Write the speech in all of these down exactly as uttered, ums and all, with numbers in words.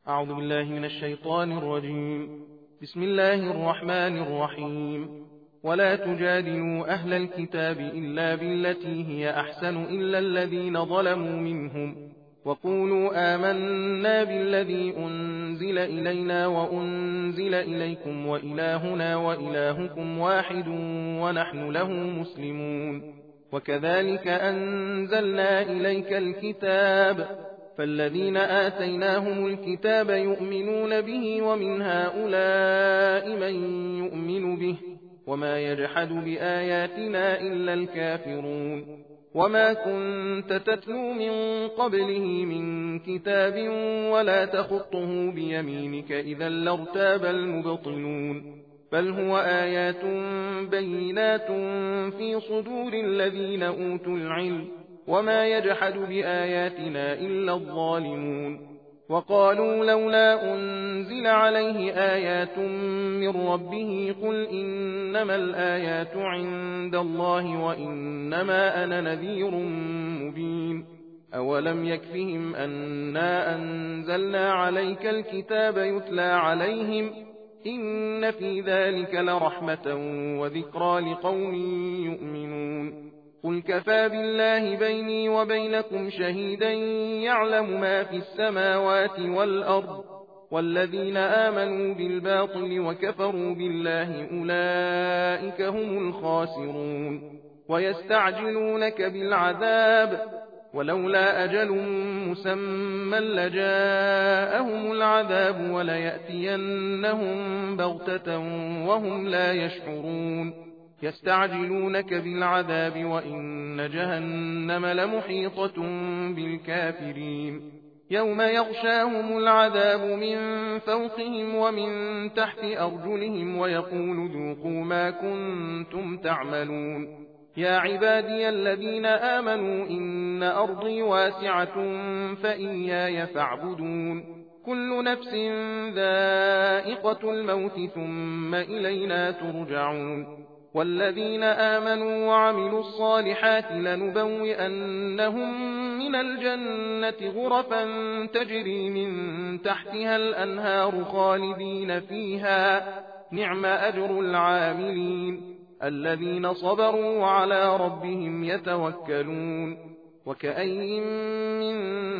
أعوذ بالله من الشيطان الرجيم. بسم الله الرحمن الرحيم. ولا تجادلوا أهل الكتاب إلا بالتي هي أحسن إلا الذين ظلموا منهم وقولوا آمنا بالذي أنزل إلينا وأنزل إليكم وإلهنا وإلهكم واحد ونحن له مسلمون. وكذلك أنزلنا إليك الكتاب فالذين آتيناهم الكتاب يؤمنون به ومن هؤلاء من يؤمن به وما يجحد بآياتنا إلا الكافرون. وما كنت تتلو من قبله من كتاب ولا تخطه بيمينك إذا لارتاب المبطلون. بل هو آيات بينات في صدور الذين أوتوا العلم وما يجحد بآياتنا إلا الظالمون. وقالوا لولا أنزل عليه آيات من ربه قل إنما الآيات عند الله وإنما أنا نذير مبين. أولم يكفهم أنا أنزلنا عليك الكتاب يتلى عليهم إن في ذلك لرحمة وذكرى لقوم يؤمنون. قل كفى بالله بيني وبينكم شهيدا يعلم ما في السماوات والأرض والذين آمنوا بالباطل وكفروا بالله أولئك هم الخاسرون. ويستعجلونك بالعذاب ولولا أجل مسمى لجاءهم العذاب وليأتينهم بغتة وهم لا يشعرون. يستعجلونك بالعذاب وإن جهنم لمحيطة بالكافرين. يوم يغشاهم العذاب من فوقهم ومن تحت أرجلهم ويقول ذوقوا ما كنتم تعملون. يا عبادي الذين آمنوا إن أرضي واسعة فإياي فاعبدون. كل نفس ذائقة الموت ثم إلينا ترجعون. والذين آمنوا وعملوا الصالحات لنبوئنهم من الجنة غرفا تجري من تحتها الأنهار خالدين فيها نعم أجر العاملين الذين صبروا وعلى ربهم يتوكلون. وكأي من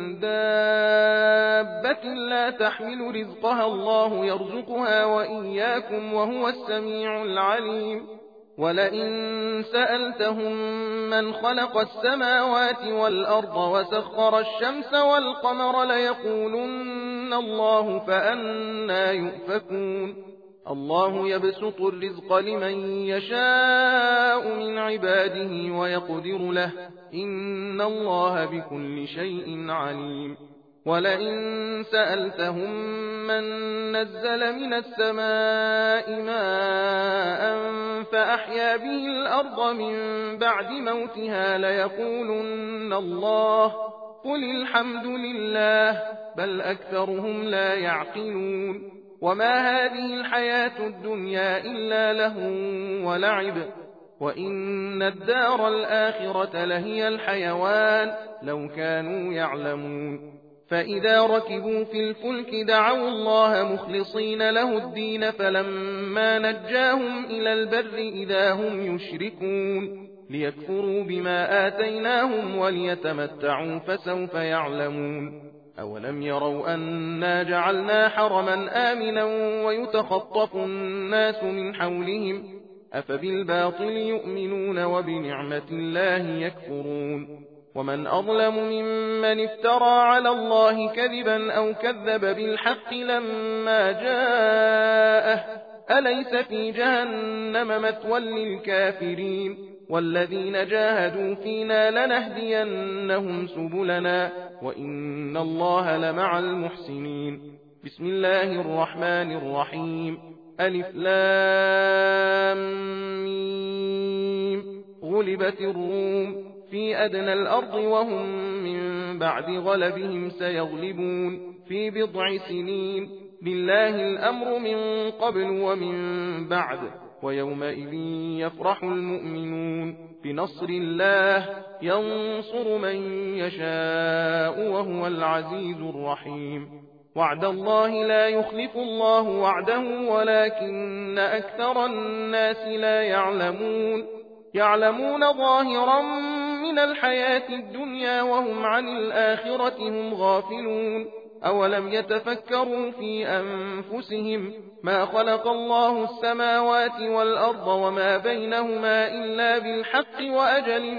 دابة لا تحمل رزقها الله يرزقها وإياكم وهو السميع العليم. ولئن سألتهم من خلق السماوات والأرض وسخر الشمس والقمر ليقولن الله فأنى يؤفكون. الله يبسط الرزق لمن يشاء من عباده ويقدر له إن الله بكل شيء عليم. ولئن سألتهم من نزل من السماء ماء فأحيا به الأرض من بعد موتها ليقولن الله قل الحمد لله بل أكثرهم لا يعقلون. وما هذه الحياة الدنيا إلا لهو ولعب وإن الدار الآخرة لهي الحيوان لو كانوا يعلمون. فإذا ركبوا في الفلك دعوا الله مخلصين له الدين فلما نجاهم إلى البر إذا هم يشركون ليكفروا بما آتيناهم وليتمتعوا فسوف يعلمون. أولم يروا أنا جعلنا حرما آمنا ويتخطف الناس من حولهم أفبالباطل يؤمنون وبنعمة الله يكفرون. ومن أظلم ممن افترى على الله كذبا أو كذب بالحق لما جاءه أليس في جهنم مثوى للكافرين. والذين جاهدوا فينا لنهدينهم سبلنا وإن الله لمع المحسنين. بسم الله الرحمن الرحيم. ألف لام ميم. غلبت الروم في أدنى الأرض وهم من بعد غلبهم سيغلبون في بضع سنين لله الأمر من قبل ومن بعد ويومئذ يفرح المؤمنون بنصر الله ينصر من يشاء وهو العزيز الرحيم. وعد الله لا يخلف الله وعده ولكن أكثر الناس لا يعلمون يعلمون ظاهرا من الحياة الدنيا وهم عن الآخرة هم غافلون أولم يتفكروا في أنفسهم ما خلق الله السماوات والأرض وما بينهما إلا بالحق وأجل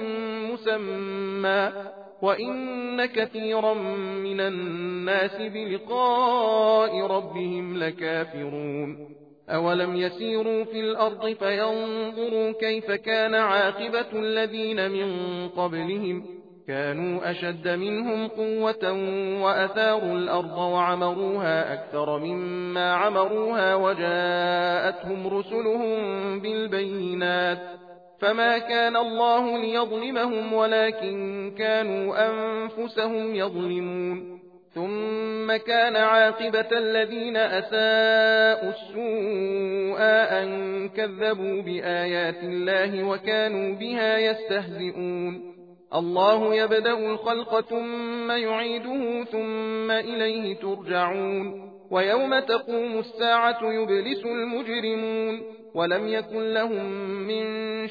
مسمى وإن كثيرا من الناس بلقاء ربهم لكافرون أولم يسيروا في الأرض فينظروا كيف كان عاقبة الذين من قبلهم كانوا أشد منهم قوة وأثاروا الأرض وعمروها أكثر مما عمروها وجاءتهم رسلهم بالبينات فما كان الله ليظلمهم ولكن كانوا أنفسهم يظلمون ثم كان عاقبة الذين أساءوا السوء أن كذبوا بآيات الله وكانوا بها يستهزئون الله يبدأ الخلق ثم يعيده ثم إليه ترجعون ويوم تقوم الساعة يبلس المجرمون ولم يكن لهم من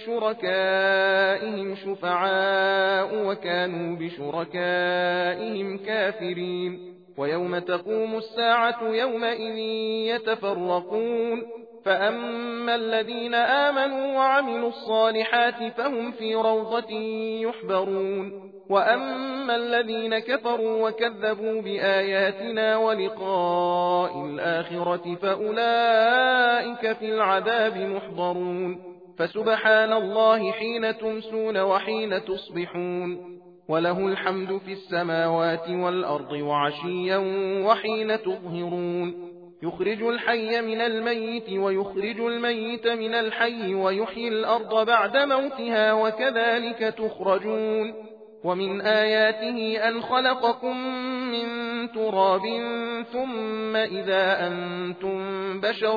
شركائهم شفعاء وكانوا بشركائهم كافرين ويوم تقوم الساعة يومئذ يتفرقون فأما الذين آمنوا وعملوا الصالحات فهم في روضة يحبرون وأما الذين كفروا وكذبوا بآياتنا ولقاء الآخرة فأولئك في العذاب محضرون فسبحان الله حين تمسون وحين تصبحون وله الحمد في السماوات والأرض وعشيا وحين تظهرون يخرج الحي من الميت ويخرج الميت من الحي ويحيي الأرض بعد موتها وكذلك تخرجون ومن آياته أن خلقكم من تراب ثم إذا أنتم بشر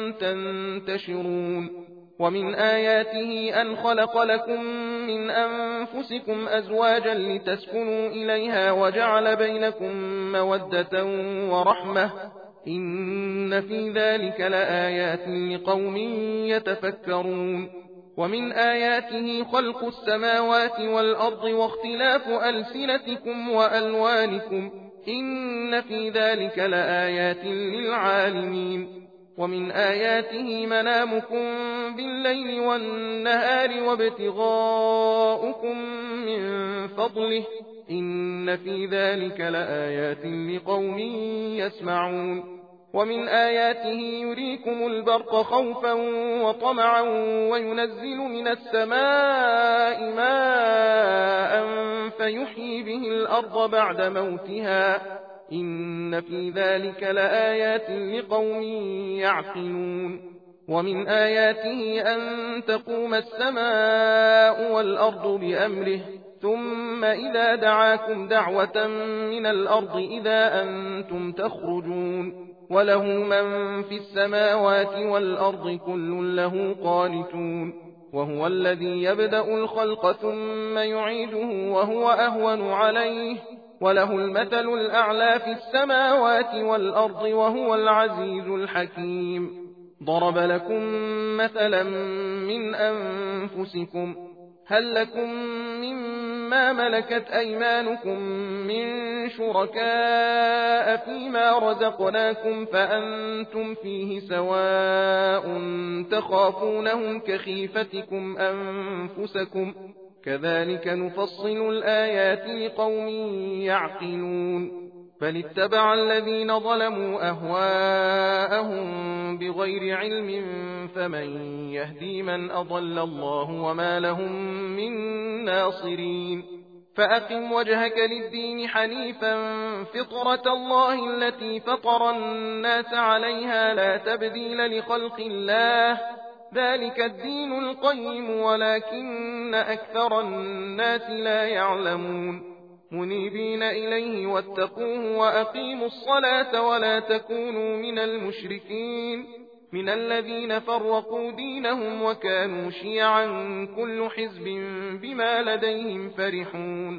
تنتشرون ومن آياته أن خلق لكم من أنفسكم أزواجا لتسكنوا إليها وجعل بينكم مودة ورحمة إن في ذلك لآيات لقوم يتفكرون ومن آياته خلق السماوات والأرض واختلاف ألسنتكم وألوانكم إن في ذلك لآيات للعالمين ومن آياته منامكم بالليل والنهار وابتغاؤكم من فضله إن في ذلك لآيات لقوم يسمعون ومن آياته يريكم البرق خوفا وطمعا وينزل من السماء ماء فيحيي به الأرض بعد موتها إن في ذلك لآيات لقوم يعقلون ومن آياته أن تقوم السماء والأرض بأمره ثم إذا دعاكم دعوة من الأرض إذا أنتم تخرجون وله من في السماوات والأرض كل له قانتون وهو الذي يبدأ الخلق ثم يعيده وهو أهون عليه وله المثل الأعلى في السماوات والأرض وهو العزيز الحكيم ضرب لكم مثلا من أنفسكم هل لكم مما ملكت أيمانكم من شركاء فيما رزقناكم فأنتم فيه سواء تخافونهم كخيفتكم أنفسكم كذلك نفصل الآيات لقوم يعقلون بل اتبع الذين ظلموا أهواءهم بغير علم فمن يهدي من أضل الله وما لهم من ناصرين فأقم وجهك للدين حنيفا فطرة الله التي فطر الناس عليها لا تبديل لخلق الله ذلك الدين القيم ولكن أكثر الناس لا يعلمون منيبين إليه واتقوه وأقيموا الصلاة ولا تكونوا من المشركين من الذين فرقوا دينهم وكانوا شيعا كل حزب بما لديهم فرحون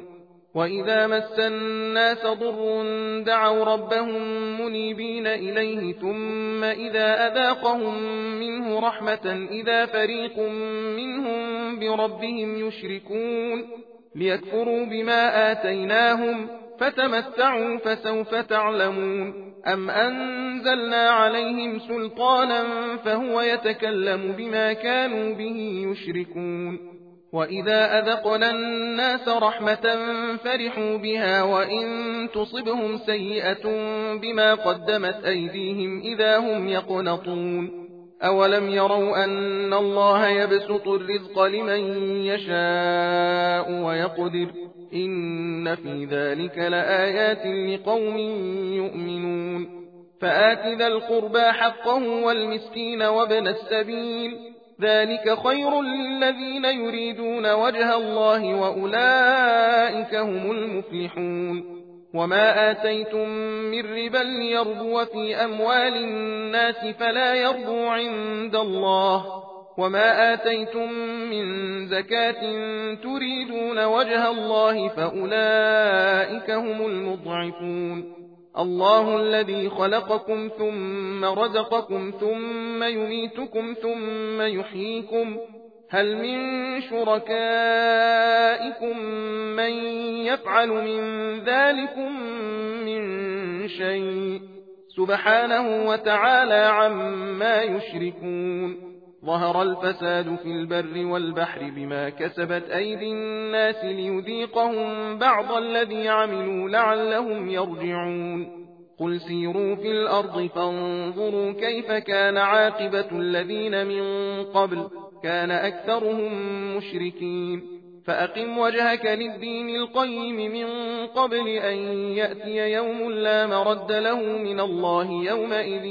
وإذا مس الناس ضر دعوا ربهم منيبين إليه ثم إذا أذاقهم منه رحمة إذا فريق منهم بربهم يشركون ليكفروا بما آتيناهم فتمتعوا فسوف تعلمون أم أنزلنا عليهم سلطانا فهو يتكلم بما كانوا به يشركون وإذا أذقنا الناس رحمة فرحوا بها وإن تصبهم سيئة بما قدمت أيديهم إذا هم يقنطون أولم يروا أن الله يبسط الرزق لمن يشاء ويقدر إن في ذلك لآيات لقوم يؤمنون فآت ذا القربى حقه والمسكين وابن السبيل ذلك خير للذين يريدون وجه الله وأولئك هم المفلحون وما آتيتم من ربا ليربو في أموال الناس فلا يربو عند الله وما آتيتم من زكاة تريدون وجه الله فأولئك هم المضعفون الله الذي خلقكم ثم رزقكم ثم يميتكم ثم يحييكم هل من شركائكم من يفعل من ذلكم من شيء سبحانه وتعالى عما يشركون ظهر الفساد في البر والبحر بما كسبت أيدي الناس ليذيقهم بعض الذي عملوا لعلهم يرجعون قل سيروا في الأرض فانظروا كيف كان عاقبة الذين من قبل كان أكثرهم مشركين فأقم وجهك للدين القيم من قبل أن يأتي يوم لا مرد له من الله يومئذ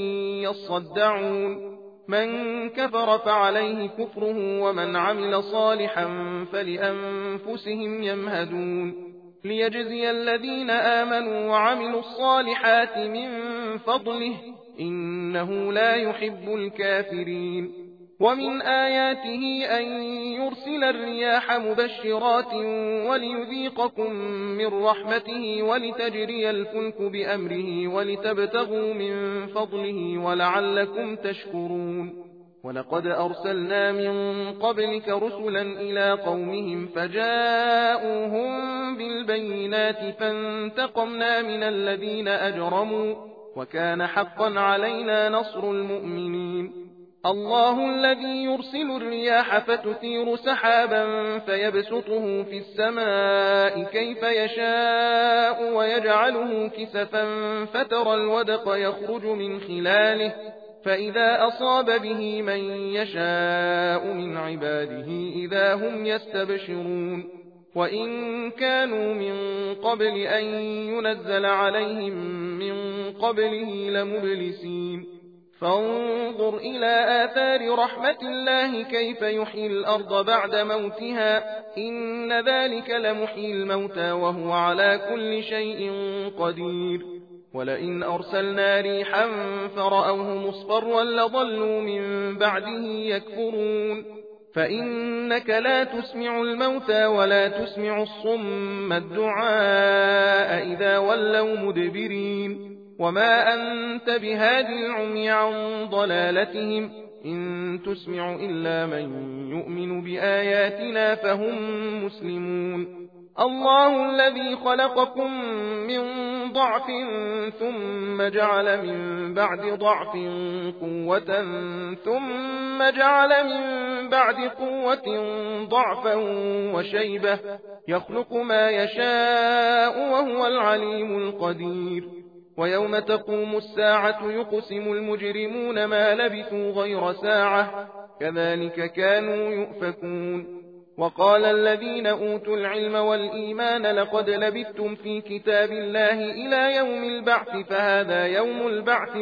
يصدعون من كفر فعليه كفره ومن عمل صالحا فلأنفسهم يمهدون ليجزي الذين آمنوا وعملوا الصالحات من فضله إنه لا يحب الكافرين ومن آياته أن يرسل الرياح مبشرات وليذيقكم من رحمته ولتجري الفلك بأمره ولتبتغوا من فضله ولعلكم تشكرون ولقد أرسلنا من قبلك رسلا إلى قومهم فجاءوهم بالبينات فانتقمنا من الذين أجرموا وكان حقا علينا نصر المؤمنين الله الذي يرسل الرياح فتثير سحابا فيبسطه في السماء كيف يشاء ويجعله كسفا فترى الودق يخرج من خلاله فإذا أصاب به من يشاء من عباده إذا هم يستبشرون وإن كانوا من قبل أن ينزل عليهم من قبله لمبلسين فانظر إلى آثار رحمة الله كيف يحيي الأرض بعد موتها إن ذلك لمحيي الموتى وهو على كل شيء قدير ولئن أرسلنا ريحا فرأوه مصفرا لظلوا من بعده يكفرون فإنك لا تسمع الموتى ولا تسمع الصم الدعاء إذا ولوا مدبرين وما أنت بهاد العمي عن ضلالتهم إن تسمع إلا من يؤمن بآياتنا فهم مسلمون الله الذي خلقكم من ضعف ثم جعل من بعد ضعف قوة ثم جعل من بعد قوة ضعفا وشيبة يخلق ما يشاء وهو العليم القدير ويوم تقوم الساعة يقسم المجرمون ما لبثوا غير ساعة كذلك كانوا يؤفكون وقال الذين أوتوا العلم والإيمان لقد لبثتم في كتاب الله إلى يوم البعث فهذا يوم البعث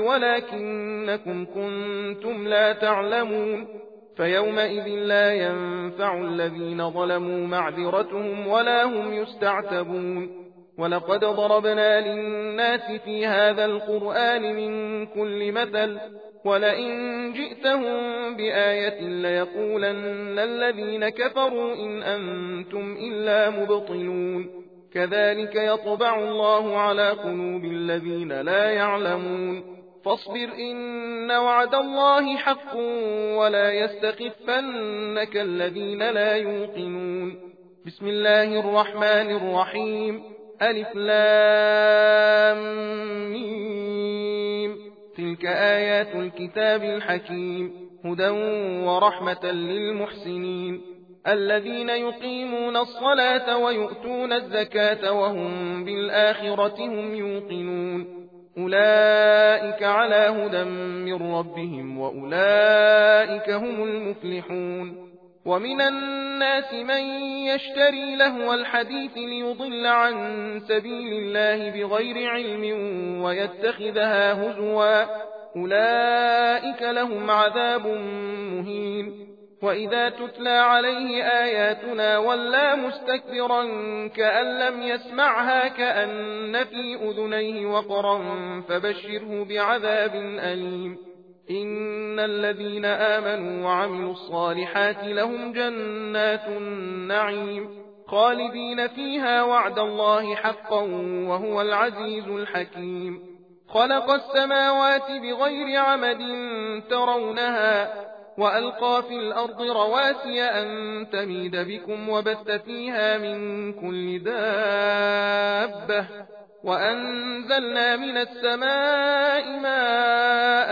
ولكنكم كنتم لا تعلمون فيومئذ لا ينفع الذين ظلموا معذرتهم ولا هم يستعتبون ولقد ضربنا للناس في هذا القرآن من كل مثل ولئن جئتهم بآية ليقولن الذين كفروا إن أنتم إلا مبطلون كذلك يطبع الله على قلوب الذين لا يعلمون فاصبر إن وعد الله حق ولا يستخفنك الذين لا يوقنون بسم الله الرحمن الرحيم ألف لام ميم تلك آيات الكتاب الحكيم هدى ورحمة للمحسنين الذين يقيمون الصلاة ويؤتون الزكاة وهم بالآخرة هم يوقنون أولئك على هدى من ربهم وأولئك هم المفلحون ومن الناس من يشتري لهو الحديث ليضل عن سبيل الله بغير علم ويتخذها هزوا أولئك لهم عذاب مهين وإذا تتلى عليه آياتنا ولى مستكبرا كأن لم يسمعها كأن في أذنيه وقرا فبشره بعذاب أليم إن الذين آمنوا وعملوا الصالحات لهم جنات النعيم خالدين فيها وعد الله حقا وهو العزيز الحكيم خلق السماوات بغير عمد ترونها وألقى في الأرض رواسي أن تميد بكم وبث فيها من كل دابة وأنزلنا من السماء ماء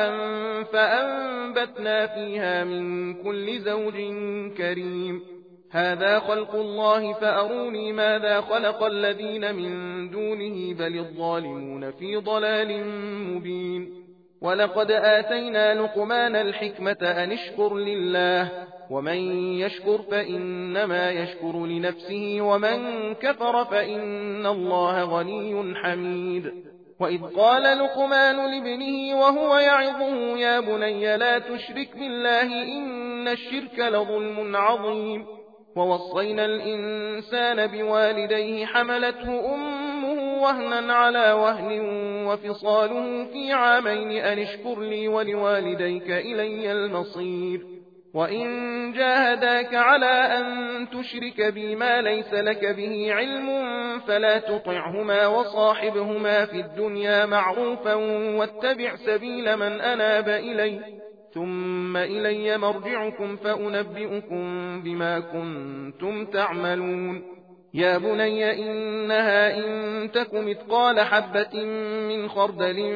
فأنبتنا فيها من كل زوج كريم هذا خلق الله فأروني ماذا خلق الذين من دونه بل الظالمون في ضلال مبين ولقد آتينا لقمان الحكمة أن اشكر لله ومن يشكر فإنما يشكر لنفسه ومن كفر فإن الله غني حميد وإذ قال لقمان لابنه وهو يعظه يا بني لا تشرك بالله إن الشرك لظلم عظيم ووصينا الإنسان بوالديه حملته أمه وهنا على وهن وفصاله في عامين أن اشكر لي ولوالديك إلي المصير وإن جاهداك على أن تشرك بي ما ليس لك به علم فلا تطعهما وصاحبهما في الدنيا معروفا واتبع سبيل من أناب إلي ثم إلي مرجعكم فأنبئكم بما كنتم تعملون يا بني إنها إن تك مثقال حبة من خردل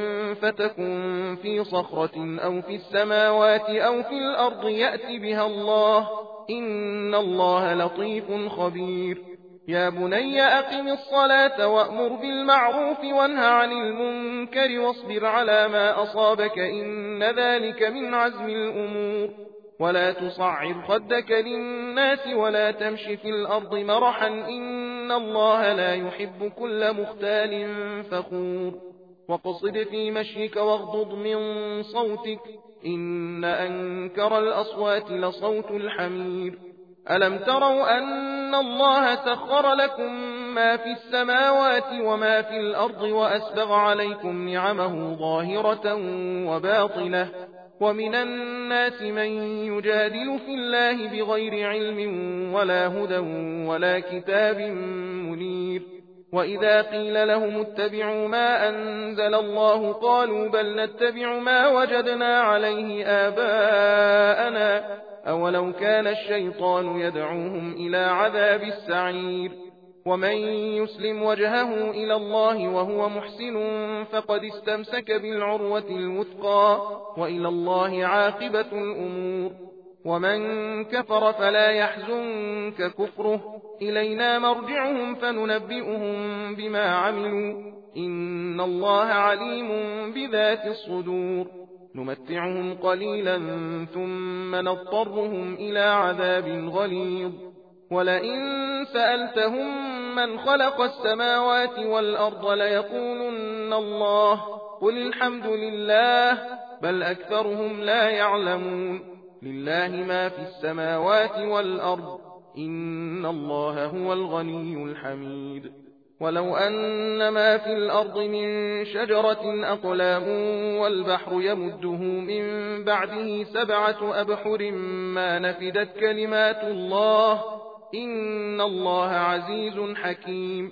فتكن في صخرة أو في السماوات أو في الأرض يأت بها الله إن الله لطيف خبير يا بني أقم الصلاة وأمر بالمعروف وانه عن المنكر واصبر على ما أصابك إن ذلك من عزم الأمور ولا تصعر خدك للناس ولا تمش في الأرض مرحا إن الله لا يحب كل مختال فخور وقصد في مشيك واغضض من صوتك إن أنكر الأصوات لصوت الحمير ألم تروا أن الله سخر لكم ما في السماوات وما في الأرض وأسبغ عليكم نعمه ظاهرة وباطنة ومن الناس من يجادل في الله بغير علم ولا هدى ولا كتاب منير وإذا قيل لهم اتبعوا ما أنزل الله قالوا بل نتبع ما وجدنا عليه آباءنا أولو كان الشيطان يدعوهم إلى عذاب السعير ومن يسلم وجهه إلى الله وهو محسن فقد استمسك بالعروة الوثقى وإلى الله عاقبة الأمور ومن كفر فلا يحزنك كفره إلينا مرجعهم فننبئهم بما عملوا إن الله عليم بذات الصدور نمتعهم قليلا ثم نضطرهم إلى عذاب غليظ ولئن سألتهم من خلق السماوات والأرض ليقولن الله قل الحمد لله بل أكثرهم لا يعلمون لله ما في السماوات والأرض إن الله هو الغني الحميد ولو أن ما في الأرض من شجرة أقلام والبحر يمده من بعده سبعة أبحر ما نفدت كلمات الله إن الله عزيز حكيم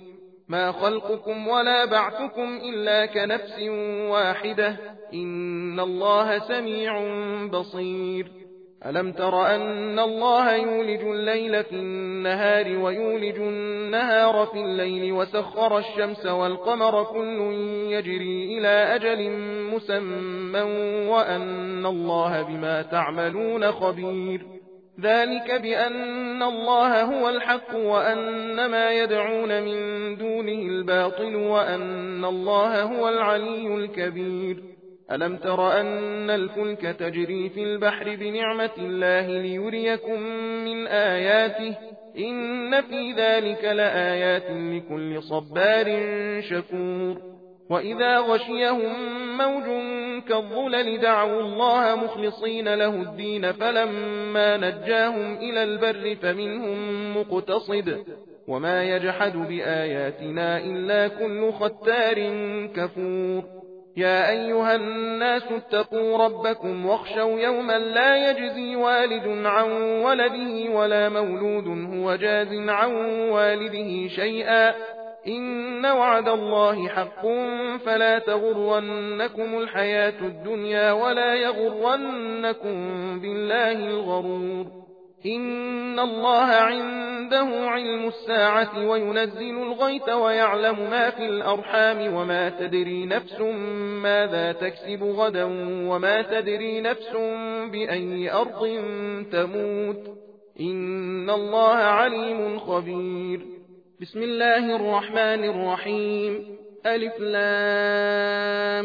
ما خلقكم ولا بعثكم إلا كنفس واحدة إن الله سميع بصير ألم تر أن الله يولج الليل في النهار ويولج النهار في الليل وسخر الشمس والقمر كل يجري إلى أجل مسمى وأن الله بما تعملون خبير ذلك بأن الله هو الحق وأن ما يدعون من دونه الباطل وأن الله هو العلي الكبير ألم تر أن الفلك تجري في البحر بنعمة الله ليريكم من آياته إن في ذلك لآيات لكل صبار شكور وإذا غشيهم موج كالظلل دعوا الله مخلصين له الدين فلما نجاهم إلى البر فمنهم مقتصد وما يجحد بآياتنا إلا كل ختار كفور يا أيها الناس اتقوا ربكم واخشوا يوما لا يجزي والد عن ولده ولا مولود هو جاز عن والده شيئا إن وعد الله حق فلا تغرنكم الحياة الدنيا ولا يغرنكم بالله الغرور إن الله عنده علم الساعة وينزل الغيث ويعلم ما في الأرحام وما تدري نفس ماذا تكسب غدا وما تدري نفس بأي أرض تموت إن الله عليم خبير بسم الله الرحمن الرحيم ألف لام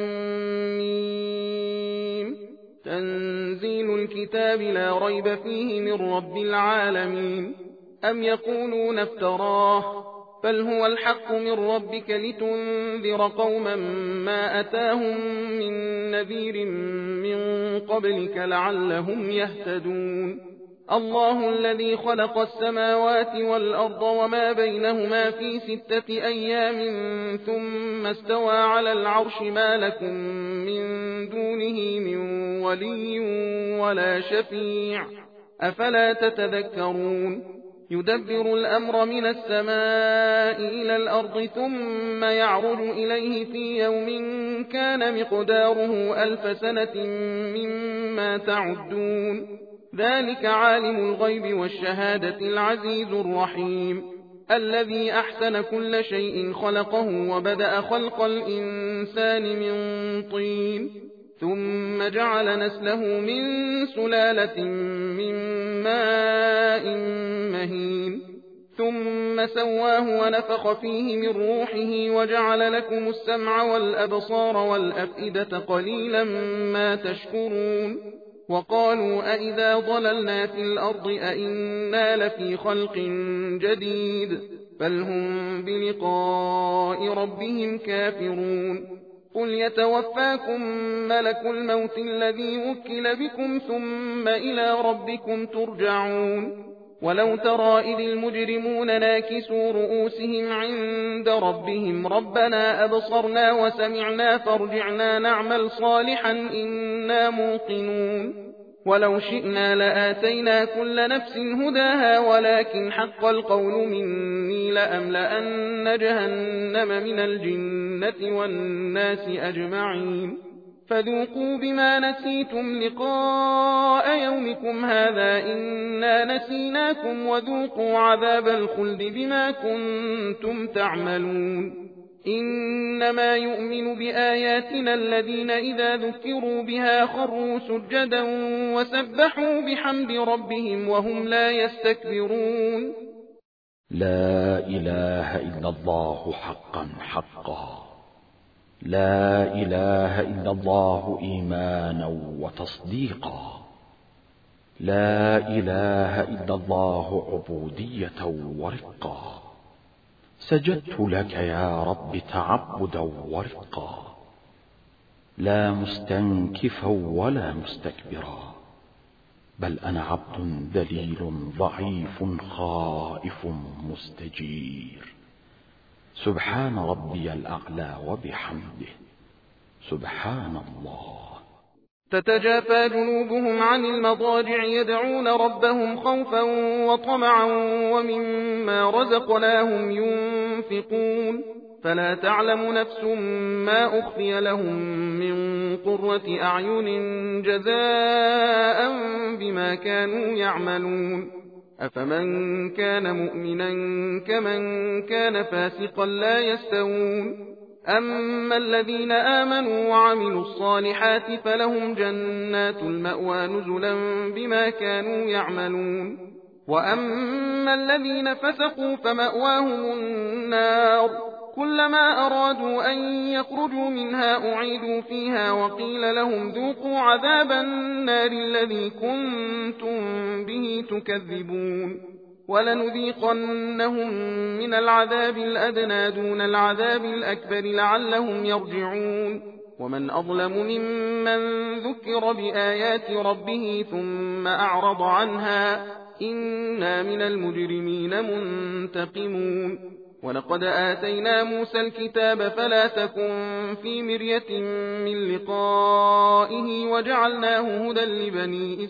ميم تنزيل الكتاب لا ريب فيه من رب العالمين أم يقولون افتراه بل هو الحق من ربك لتنذر قوما ما أتاهم من نذير من قبلك لعلهم يهتدون الله الذي خلق السماوات والأرض وما بينهما في ستة أيام ثم استوى على العرش ما لكم من دونه من ولي ولا شفيع أفلا تتذكرون يدبر الأمر من السماء إلى الأرض ثم يعرج إليه في يوم كان مقداره ألف سنة مما تعدون ذلك عالم الغيب والشهادة العزيز الرحيم الذي أحسن كل شيء خلقه وبدأ خلق الإنسان من طين ثم جعل نسله من سلالة من ماء مهين ثم سواه ونفخ فيه من روحه وجعل لكم السمع والأبصار والأفئدة قليلا ما تشكرون وقالوا أئذا ضللنا في الأرض أئنا لفي خلق جديد بل هم بلقاء ربهم كافرون قل يتوفاكم ملك الموت الذي وكل بكم ثم إلى ربكم ترجعون ولو ترى إذ المجرمون ناكسوا رؤوسهم عند ربهم ربنا أبصرنا وسمعنا فارجعنا نعمل صالحا إنا موقنون ولو شئنا لآتينا كل نفس هداها ولكن حق القول مني لأملأن جهنم من الجنة والناس أجمعين فذوقوا بما نسيتم لقاء يومكم هذا إنا نسيناكم وذوقوا عذاب الخلد بما كنتم تعملون إنما يؤمن بآياتنا الذين إذا ذكروا بها خروا سجدا وسبحوا بحمد ربهم وهم لا يستكبرون لا إله إلا الله حقا حقا لا إله إلا الله إيمانا وتصديقا لا إله إلا الله عبودية ورقا سجدت لك يا رب تعبدا ورقا لا مستنكفا ولا مستكبرا بل أنا عبد ذليل ضعيف خائف مستجير سبحان ربي الأعلى وبحمده سبحان الله تتجافى جنوبهم عن المضاجع يدعون ربهم خوفا وطمعا ومما رزقناهم ينفقون فلا تعلم نفس ما أخفي لهم من قرة أعين جزاء بما كانوا يعملون أفمن كان مؤمنا كمن كان فاسقا لا يستوون أما الذين آمنوا وعملوا الصالحات فلهم جنات المأوى نزلا بما كانوا يعملون وأما الذين فسقوا فمأواهم النار كلما أرادوا أن يخرجوا منها أعيدوا فيها وقيل لهم ذوقوا عذاب النار الذي كنتم به تكذبون ولنذيقنهم من العذاب الأدنى دون العذاب الأكبر لعلهم يرجعون ومن أظلم ممن ذكر بآيات ربه ثم أعرض عنها إنا من المجرمين منتقمون ولقد آتينا موسى الكتاب فلا تكن في مرية من لقائه وجعلناه هدى لبني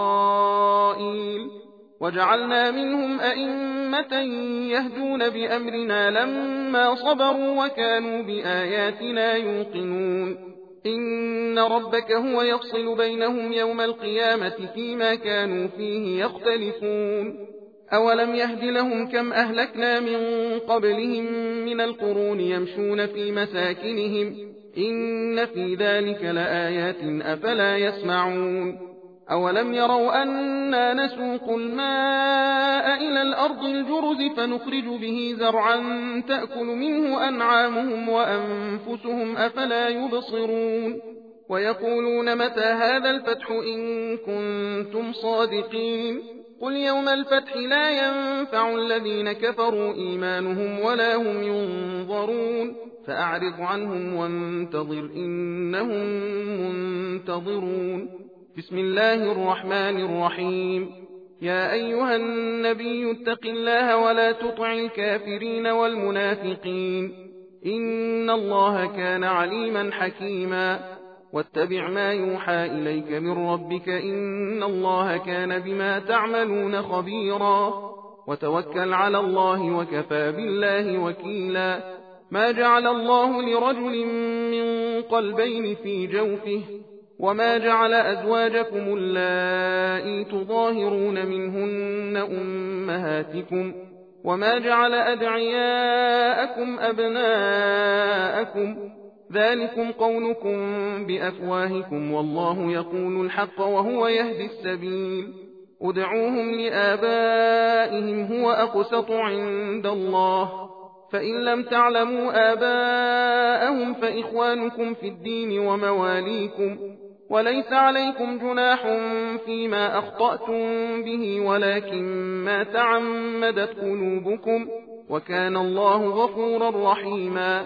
إسرائيل وجعلنا منهم أئمة يهدون بأمرنا لما صبروا وكانوا بآياتنا يوقنون إن ربك هو يفصل بينهم يوم القيامة فيما كانوا فيه يختلفون أولم يهد لهم كم أهلكنا من قبلهم من القرون يمشون في مساكنهم إن في ذلك لآيات أفلا يسمعون أولم يروا أنا نسوق الماء إلى الأرض الجرز فنخرج به زرعا تأكل منه أنعامهم وأنفسهم أفلا يبصرون ويقولون متى هذا الفتح إن كنتم صادقين قل يوم الفتح لا ينفع الذين كفروا إيمانهم ولا هم ينظرون فأعرض عنهم وانتظر إنهم منتظرون بسم الله الرحمن الرحيم يا أيها النبي اتق الله ولا تطع الكافرين والمنافقين إن الله كان عليما حكيما واتبع ما يوحى إليك من ربك إن الله كان بما تعملون خبيرا وتوكل على الله وكفى بالله وكيلا ما جعل الله لرجل من قلبين في جوفه وما جعل أزواجكم اللائي تظاهرون منهن أمهاتكم وما جعل أدعياءكم أبناءكم ذلكم قولكم بأفواهكم والله يقول الحق وهو يهدي السبيل ادعوهم لآبائهم هو أقسط عند الله فإن لم تعلموا آباءهم فإخوانكم في الدين ومواليكم وليس عليكم جناح فيما أخطأتم به ولكن ما تعمدت قلوبكم وكان الله غفورا رحيما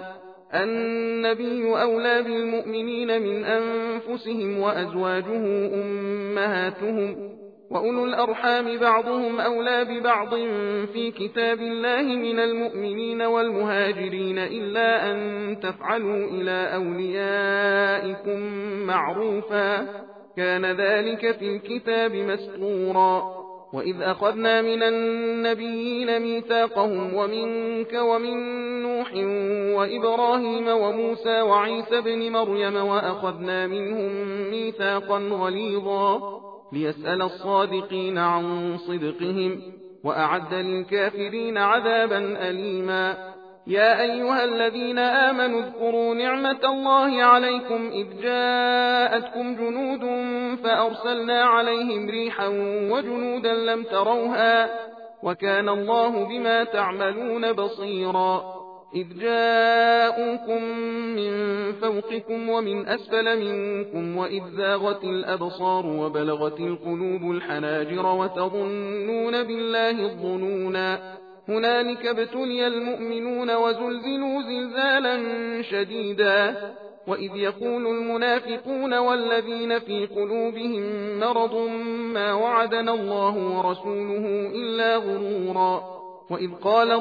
النبي أولى بالمؤمنين من أنفسهم وأزواجه أمهاتهم وأولو الأرحام بعضهم أولى ببعض في كتاب الله من المؤمنين والمهاجرين إلا أن تفعلوا إلى أوليائكم معروفا كان ذلك في الكتاب مسطورا وإذ أخذنا من النبيين ميثاقهم ومنك ومن نوح وإبراهيم وموسى وعيسى بن مريم وأخذنا منهم ميثاقا غليظا ليسأل الصادقين عن صدقهم وأعد للكافرين عذابا أليما يا أيها الذين آمنوا اذكروا نعمة الله عليكم إذ جاءتكم جنود فأرسلنا عليهم ريحا وجنودا لم تروها وكان الله بما تعملون بصيرا إذ جاءوكم من فوقكم ومن أسفل منكم وإذ زاغت الأبصار وبلغت القلوب الحناجر وتظنون بالله الظنونا هنالك ابتلي المؤمنون وزلزلوا زلزالا شديدا وإذ يقول المنافقون والذين في قلوبهم مرض ما وعدنا الله ورسوله إلا غرورا وإذ قالت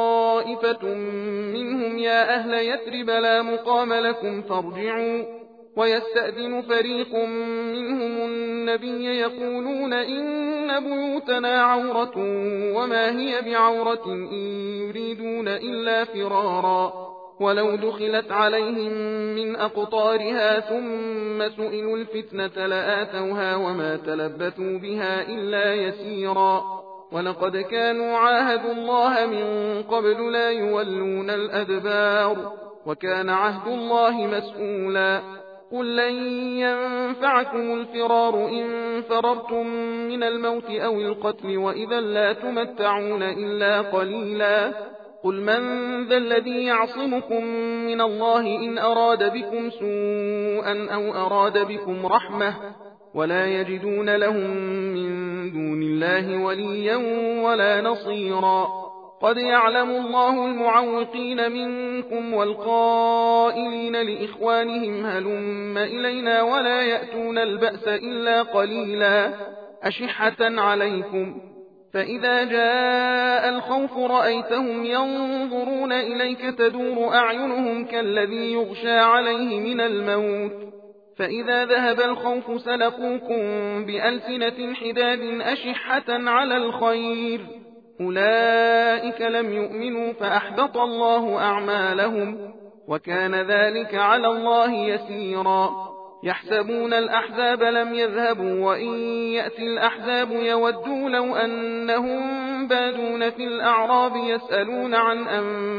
طائفة منهم يا أهل يثرب لا مقام لكم فارجعوا ويستأذن فريق منهم النبي يقولون إن بيوتنا عورة وما هي بعورة إن يريدون إلا فرارا ولو دخلت عليهم من أقطارها ثم سئلوا الفتنة لآتوها وما تلبثوا بها إلا يسيرا ولقد كانوا عاهدوا الله من قبل لا يولون الأدبار وكان عهد الله مسؤولا قل لن ينفعكم الفرار إن فررتم من الموت أو القتل وإذا لا تمتعون إلا قليلا قل من ذا الذي يعصمكم من الله إن أراد بكم سوءا أو أراد بكم رحمة ولا يجدون لهم من دون الله وليا ولا نصيرا قد يعلم الله المعوقين منكم والقائلين لإخوانهم هلم إلينا ولا يأتون البأس إلا قليلا أشحة عليكم فإذا جاء الخوف رأيتهم ينظرون إليك تدور أعينهم كالذي يغشى عليه من الموت فإذا ذهب الخوف سلقوكم بألسنة حداد أشحة على الخير أولئك لم يؤمنوا فأحبط الله أعمالهم وكان ذلك على الله يسيرا يحسبون الأحزاب لم يذهبوا وإن يأتي الأحزاب يودوا لو أنهم بادون في الأعراب يسألون عن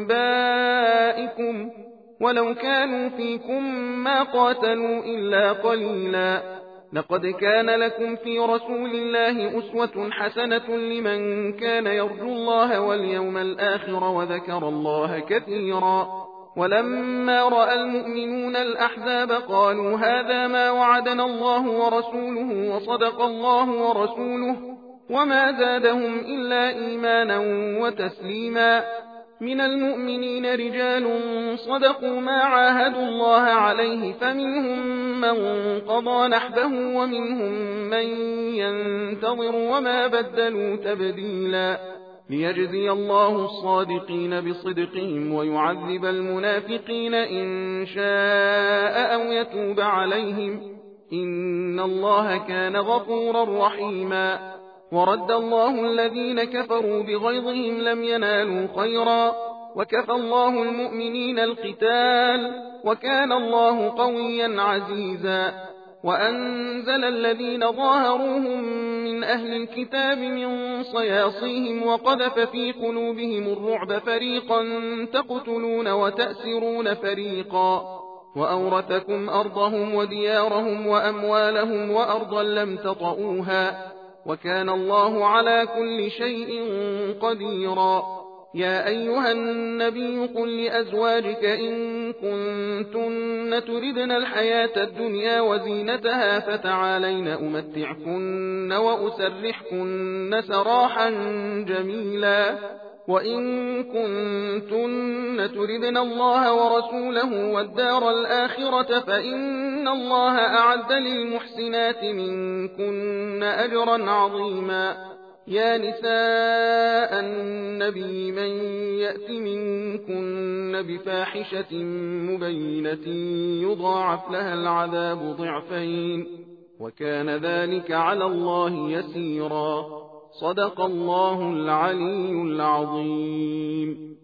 أنبائكم ولو كانوا فيكم ما قاتلوا إلا قليلا لقد كان لكم في رسول الله أسوة حسنة لمن كان يرجو الله واليوم الآخر وذكر الله كثيرا ولما رأى المؤمنون الأحزاب قالوا هذا ما وعدنا الله ورسوله وصدق الله ورسوله وما زادهم إلا إيمانا وتسليما من المؤمنين رجال صدقوا ما عاهدوا الله عليه فمنهم من قضى نحبه ومنهم من ينتظر وما بدلوا تبديلا ليجزي الله الصادقين بصدقهم ويعذب المنافقين إن شاء أو يتوب عليهم إن الله كان غفورا رحيما ورد الله الذين كفروا بغيظهم لم ينالوا خيرا وكفى الله المؤمنين القتال وكان الله قويا عزيزا وأنزل الذين ظاهروهم من أهل الكتاب من صياصيهم وقذف في قلوبهم الرعب فريقا تقتلون وتأسرون فريقا وأورثكم أرضهم وديارهم وأموالهم وأرضا لم تطئوها وكان الله على كل شيء قديرا يا أيها النبي قل لأزواجك إن كنتن تردن الحياة الدنيا وزينتها فتعالين أمتعكن وأسرحكن سراحا جميلا وإن كنتن تردن الله ورسوله والدار الآخرة فإن الله أعد للمحسنات منكن أجرا عظيما يا نساء النبي من يأت منكن بفاحشة مبينة يضاعف لها العذاب ضعفين وكان ذلك على الله يسيرا صدق الله العلي العظيم.